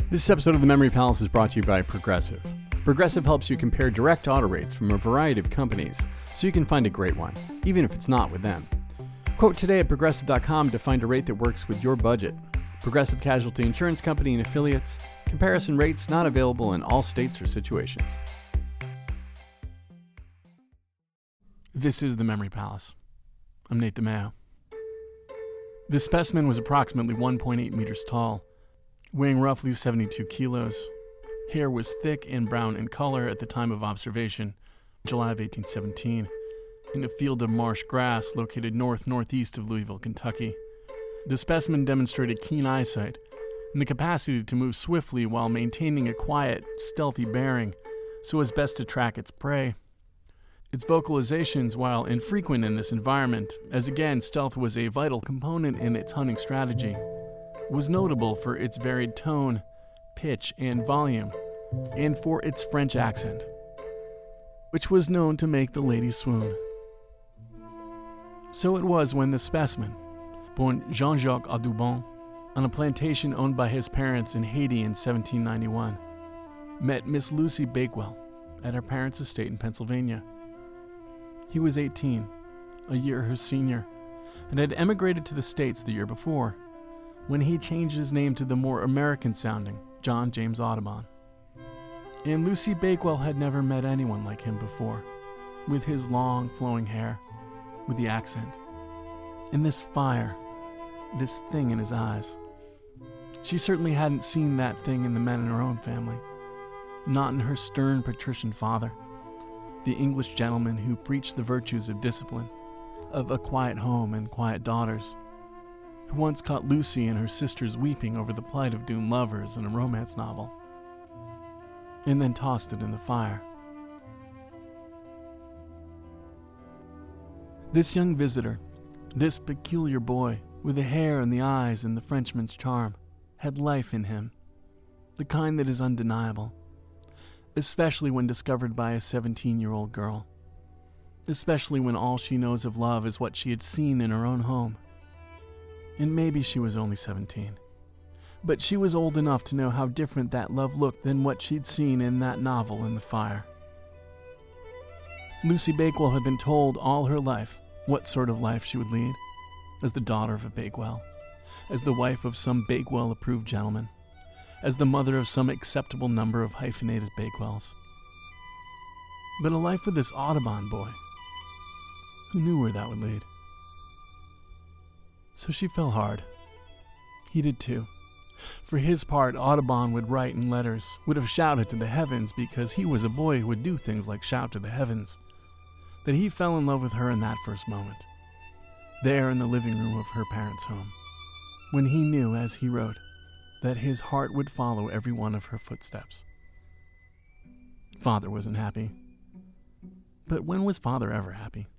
This episode of The Memory Palace is brought to you by Progressive. Progressive helps you compare direct auto rates from a variety of companies so you can find a great one, even if it's not with them. Quote today at Progressive.com to find a rate that works with your budget. Progressive Casualty Insurance Company and Affiliates. Comparison rates not available in all states or situations. This is The Memory Palace. I'm Nate DeMeo. This specimen was approximately 1.8 meters tall, weighing roughly 72 kilos. Hair was thick and brown in color at the time of observation, July of 1817, in a field of marsh grass located northeast of Louisville, Kentucky. The specimen demonstrated keen eyesight and the capacity to move swiftly while maintaining a quiet, stealthy bearing so as best to track its prey. Its vocalizations, while infrequent in this environment, as again stealth was a vital component in its hunting strategy, was notable for its varied tone, pitch, and volume, and for its French accent, which was known to make the ladies swoon. So it was when the specimen, born Jean-Jacques Audubon, on a plantation owned by his parents in Haiti in 1791, met Miss Lucy Bakewell at her parents' estate in Pennsylvania. He was 18, a year her senior, and had emigrated to the States the year before, when he changed his name to the more American-sounding John James Audubon. And Lucy Bakewell had never met anyone like him before, with his long, flowing hair, with the accent, and this fire, this thing in his eyes. She certainly hadn't seen that thing in the men in her own family, not in her stern patrician father, the English gentleman who preached the virtues of discipline, of a quiet home and quiet daughters, who once caught Lucy and her sisters weeping over the plight of doomed lovers in a romance novel, and then tossed it in the fire. This young visitor, this peculiar boy, with the hair and the eyes and the Frenchman's charm, had life in him, the kind that is undeniable, especially when discovered by a 17-year-old girl, especially when all she knows of love is what she had seen in her own home. And maybe she was only 17. But she was old enough to know how different that love looked than what she'd seen in that novel in the fire. Lucy Bakewell had been told all her life what sort of life she would lead, as the daughter of a Bakewell, as the wife of some Bakewell-approved gentleman, as the mother of some acceptable number of hyphenated Bakewells. But a life with this Audubon boy, who knew where that would lead? So she fell hard. He did too. For his part, Audubon would write in letters, would have shouted to the heavens because he was a boy who would do things like shout to the heavens, that he fell in love with her in that first moment, there in the living room of her parents' home, when he knew, as he wrote, that his heart would follow every one of her footsteps. Father wasn't happy. But when was father ever happy?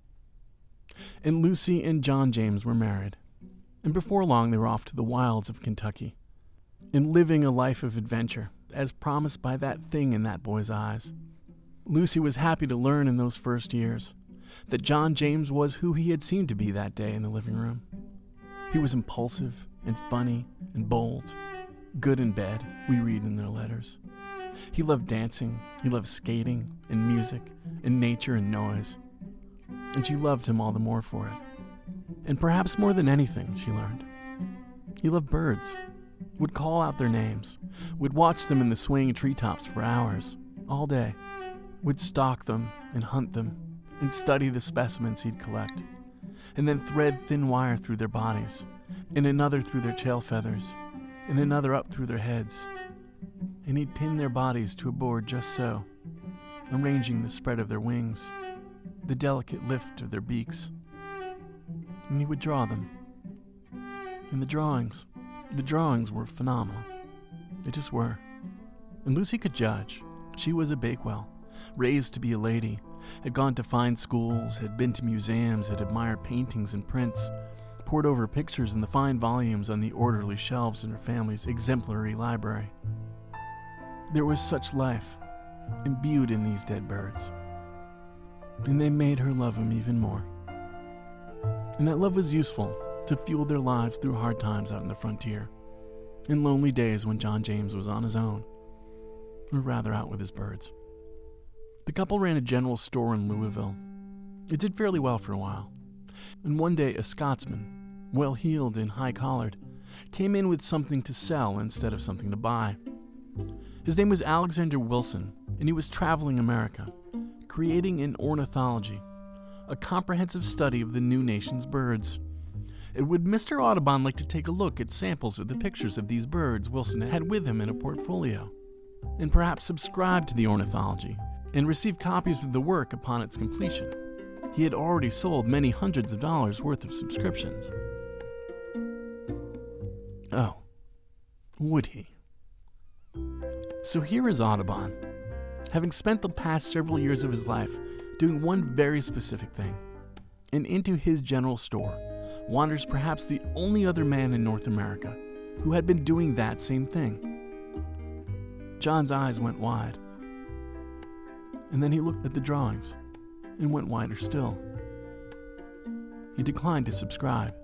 And Lucy and John James were married, and before long they were off to the wilds of Kentucky, and living a life of adventure, as promised by that thing in that boy's eyes. Lucy was happy to learn in those first years that John James was who he had seemed to be that day in the living room. He was impulsive and funny and bold, good in bed, we read in their letters. He loved dancing, he loved skating and music and nature and noise. And she loved him all the more for it. And perhaps more than anything, she learned, he loved birds, would call out their names, would watch them in the swaying treetops for hours, all day, would stalk them and hunt them and study the specimens he'd collect, and then thread thin wire through their bodies, and another through their tail feathers, and another up through their heads, and he'd pin their bodies to a board just so, arranging the spread of their wings, the delicate lift of their beaks, and he would draw them. And the drawings were phenomenal. They just were. And Lucy could judge. She was a Bakewell, raised to be a lady, had gone to fine schools, had been to museums, had admired paintings and prints, pored over pictures in the fine volumes on the orderly shelves in her family's exemplary library. There was such life imbued in these dead birds, and they made her love him even more. And that love was useful to fuel their lives through hard times out in the frontier. in lonely days when John James was on his own, or rather out with his birds. The couple ran a general store in Louisville. It did fairly well for a while, and one day a Scotsman, well-heeled and high-collared, came in with something to sell instead of something to buy. His name was Alexander Wilson, and he was traveling America, creating an ornithology, a comprehensive study of the new nation's birds. And would Mr. Audubon like to take a look at samples of the pictures of these birds Wilson had with him in a portfolio, and perhaps subscribe to the ornithology and receive copies of the work upon its completion? He had already sold many hundreds of dollars worth of subscriptions. Oh, would he? So here is Audubon, having spent the past several years of his life doing one very specific thing, and into his general store wanders perhaps the only other man in North America who had been doing that same thing. John's eyes went wide, and then he looked at the drawings and went wider still. He declined to subscribe.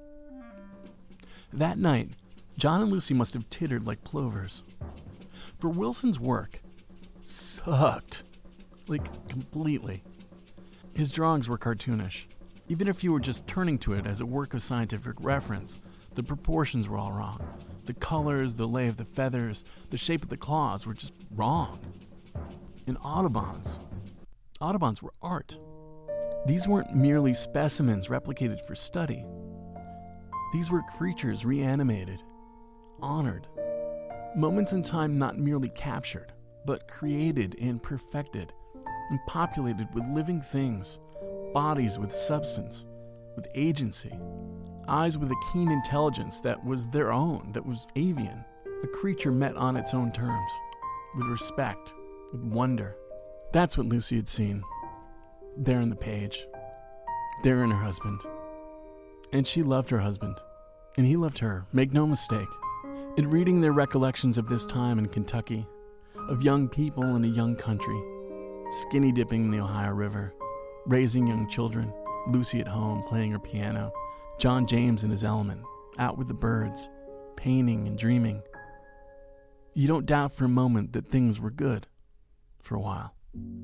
That night, John and Lucy must have tittered like plovers, for Wilson's work sucked, like completely. His drawings were cartoonish. Even if you were just turning to it as a work of scientific reference, the proportions were all wrong. The colors, the lay of the feathers, the shape of the claws were just wrong. And Audubon's were art. These weren't merely specimens replicated for study. These were creatures reanimated, honored, moments in time not merely captured, but created and perfected, and populated with living things, bodies with substance, with agency, eyes with a keen intelligence that was their own, that was avian, a creature met on its own terms, with respect, with wonder. That's what Lucy had seen, there in the page, there in her husband. And she loved her husband, and he loved her, make no mistake. In reading their recollections of this time in Kentucky, of young people in a young country, skinny dipping in the Ohio River, raising young children, Lucy at home playing her piano, John James in his element, out with the birds, painting and dreaming, you don't doubt for a moment that things were good for a while.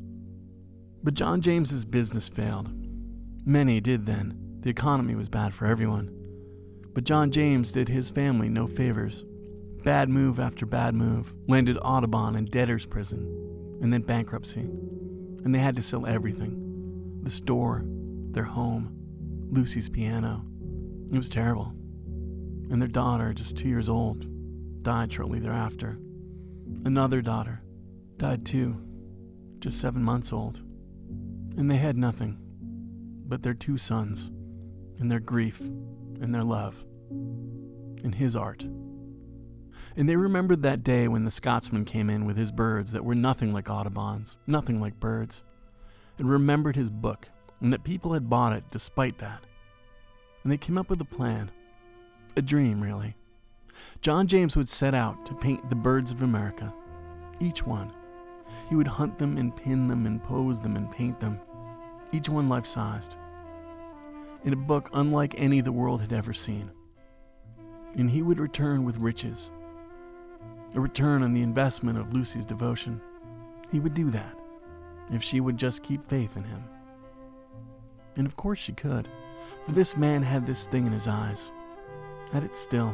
But John James's business failed. Many did then. The economy was bad for everyone. But John James did his family no favors. Bad move after bad move landed Audubon in debtor's prison, and then bankruptcy. And they had to sell everything. The store, their home, Lucy's piano. It was terrible. And their daughter, just 2 years old, died shortly thereafter. Another daughter died too, just 7 months old. And they had nothing but their 2 sons, and their grief, and their love, and his art. And they remembered that day when the Scotsman came in with his birds that were nothing like Audubon's, nothing like birds, and remembered his book, and that people had bought it despite that. And they came up with a plan, a dream really. John James would set out to paint the birds of America, each one. He would hunt them and pin them and pose them and paint them, each one life-sized, in a book unlike any the world had ever seen. And he would return with riches, a return on the investment of Lucy's devotion. He would do that if she would just keep faith in him. And of course she could, for this man had this thing in his eyes, had it still.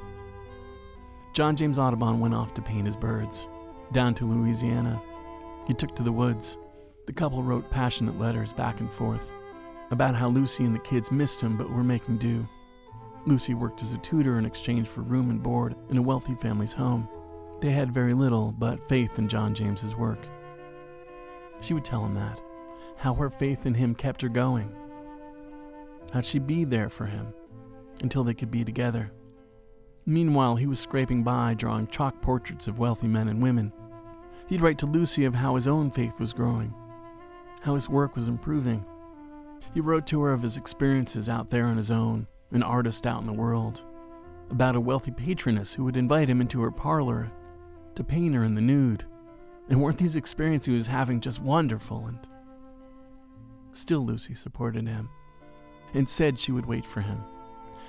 John James Audubon went off to paint his birds, down to Louisiana. He took to the woods. The couple wrote passionate letters back and forth about how Lucy and the kids missed him but were making do. Lucy worked as a tutor in exchange for room and board in a wealthy family's home. They had very little but faith in John James's work. She would tell him that, how her faith in him kept her going, how she'd be there for him until they could be together. Meanwhile, he was scraping by, drawing chalk portraits of wealthy men and women. He'd write to Lucy of how his own faith was growing, how his work was improving. He wrote to her of his experiences out there on his own, an artist out in the world, about a wealthy patroness who would invite him into her parlor to paint her in the nude. And weren't these experiences he was having just wonderful? And still Lucy supported him and said she would wait for him.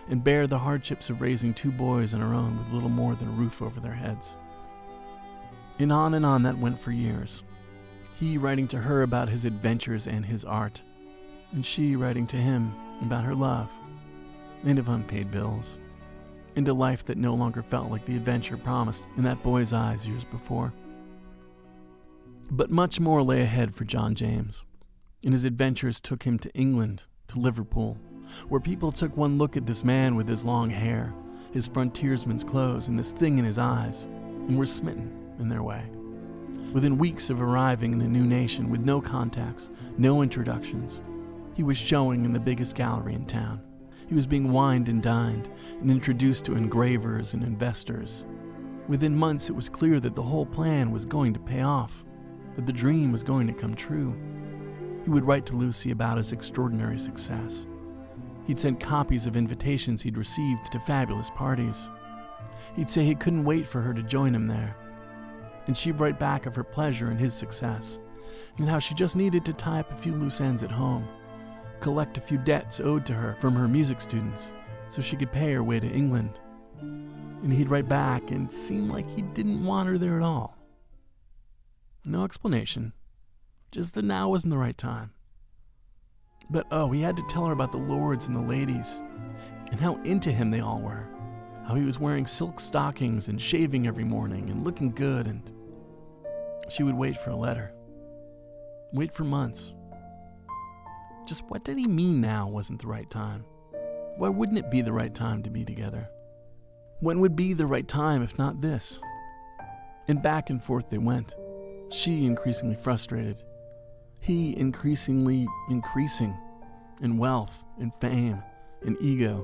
and bear the hardships of raising 2 boys on her own with little more than a roof over their heads. And on that went for years. He writing to her about his adventures and his art, and she writing to him about her love, and of unpaid bills, and a life that no longer felt like the adventure promised in that boy's eyes years before. But much more lay ahead for John James, and his adventures took him to England, to Liverpool, where people took one look at this man with his long hair, his frontiersman's clothes, and this thing in his eyes, and were smitten in their way. Within weeks of arriving in a new nation with no contacts, no introductions, he was showing in the biggest gallery in town. He was being wined and dined and introduced to engravers and investors. Within months, it was clear that the whole plan was going to pay off, that the dream was going to come true. He would write to Lucy about his extraordinary success. He'd send copies of invitations he'd received to fabulous parties. He'd say he couldn't wait for her to join him there. And she'd write back of her pleasure in his success, and how she just needed to tie up a few loose ends at home, collect a few debts owed to her from her music students, so she could pay her way to England. And he'd write back and seem like he didn't want her there at all. No explanation, just that now wasn't the right time. But he had to tell her about the lords and the ladies, and how into him they all were, how he was wearing silk stockings and shaving every morning and looking good, and she would wait for a letter. Wait for months. Just what did he mean now wasn't the right time? Why wouldn't it be the right time to be together? When would be the right time if not this? And back and forth they went, she increasingly frustrated, he increasingly increasing in wealth and fame and ego,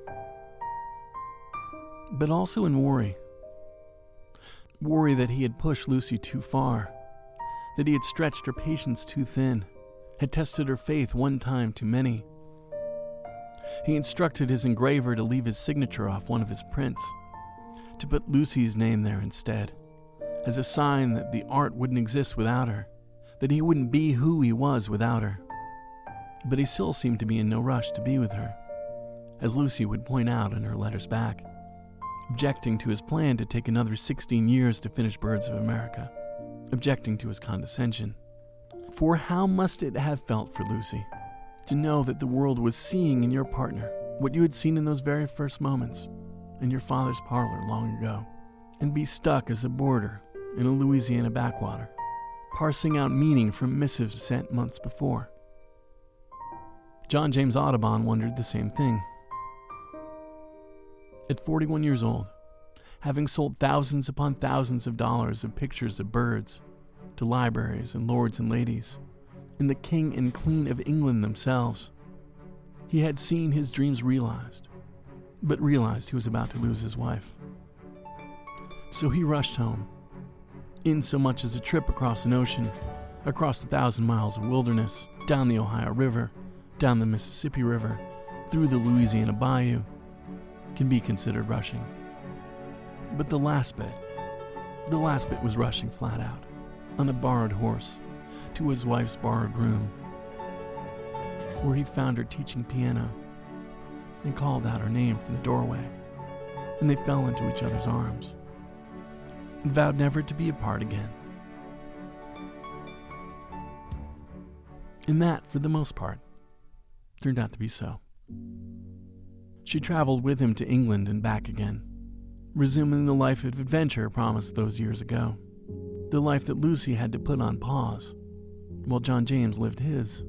but also in worry. Worry that he had pushed Lucy too far, that he had stretched her patience too thin, had tested her faith one time too many. He instructed his engraver to leave his signature off one of his prints, to put Lucy's name there instead, as a sign that the art wouldn't exist without her, that he wouldn't be who he was without her. But he still seemed to be in no rush to be with her, as Lucy would point out in her letters back, objecting to his plan to take another 16 years to finish Birds of America, objecting to his condescension. For how must it have felt for Lucy to know that the world was seeing in your partner what you had seen in those very first moments in your father's parlor long ago, and be stuck as a boarder in a Louisiana backwater, parsing out meaning from missives sent months before? John James Audubon wondered the same thing. At 41 years old, having sold thousands upon thousands of dollars of pictures of birds to libraries and lords and ladies, and the King and Queen of England themselves, he had seen his dreams realized, but realized he was about to lose his wife. So he rushed home, in so much as a trip across an ocean, across 1,000 miles of wilderness, down the Ohio River, down the Mississippi River, through the Louisiana Bayou, can be considered rushing. But the last bit was rushing flat out, on a borrowed horse, to his wife's borrowed room, where he found her teaching piano, and called out her name from the doorway, and they fell into each other's arms, and vowed never to be apart again. And that, for the most part, turned out to be so. She traveled with him to England and back again, resuming the life of adventure promised those years ago, the life that Lucy had to put on pause, while John James lived his.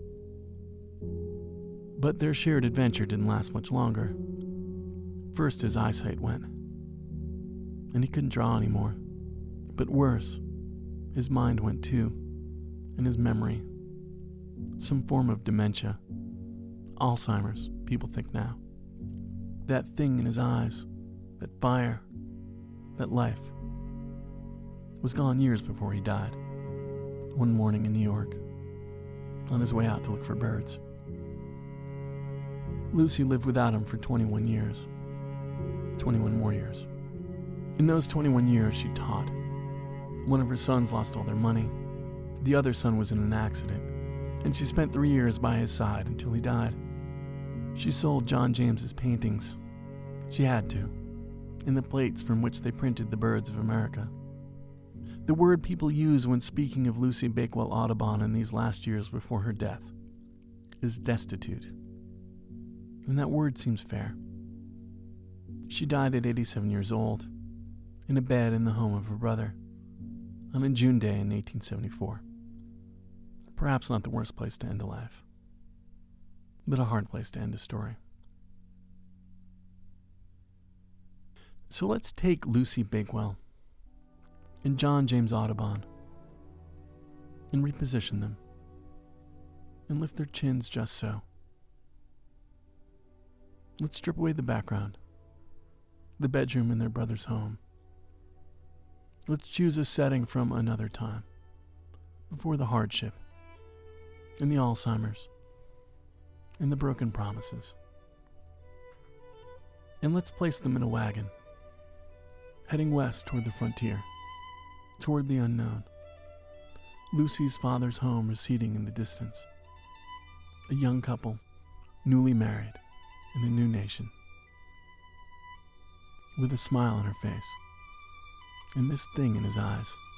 But their shared adventure didn't last much longer. First his eyesight went, and he couldn't draw anymore. But worse, his mind went too, and his memory. Some form of dementia. Alzheimer's, people think now. That thing in his eyes, that fire, that life, was gone years before he died, one morning in New York, on his way out to look for birds. Lucy lived without him for 21 years. 21 more years. In those 21 years, she taught. One of her sons lost all their money. The other son was in an accident, and she spent 3 years by his side until he died. She sold John James's paintings. She had to, and the plates from which they printed the birds of America. The word people use when speaking of Lucy Bakewell Audubon in these last years before her death is destitute. And that word seems fair. She died at 87 years old, in a bed in the home of her brother, on a June day in 1874. Perhaps not the worst place to end a life, but a hard place to end a story. So let's take Lucy Bakewell and John James Audubon and reposition them and lift their chins just so. Let's strip away the background, the bedroom in their brother's home. Let's choose a setting from another time, before the hardship, and the Alzheimer's, and the broken promises. And let's place them in a wagon, heading west toward the frontier, toward the unknown. Lucy's father's home receding in the distance. A young couple, newly married, in a new nation. With a smile on her face, and this thing in his eyes.